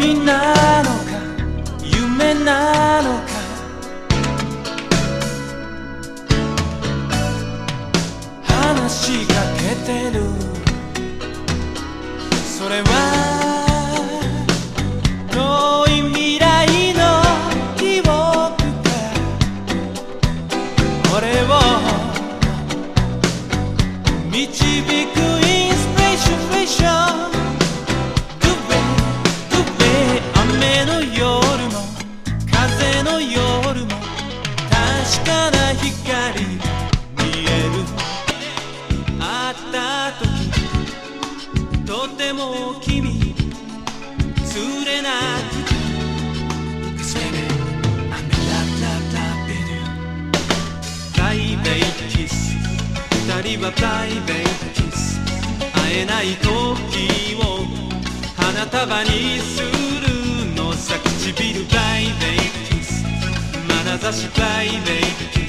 みなのか夢なのか話しかけてるそれは遠い未来の記憶か俺を導くインスピレーション雨の夜も風の夜も確かな光見える会った時とても君釣れなくてプライベートキス二人はプライベートキス会えない時を花束にするのさ唇プライベートキス眼差しプライベートキ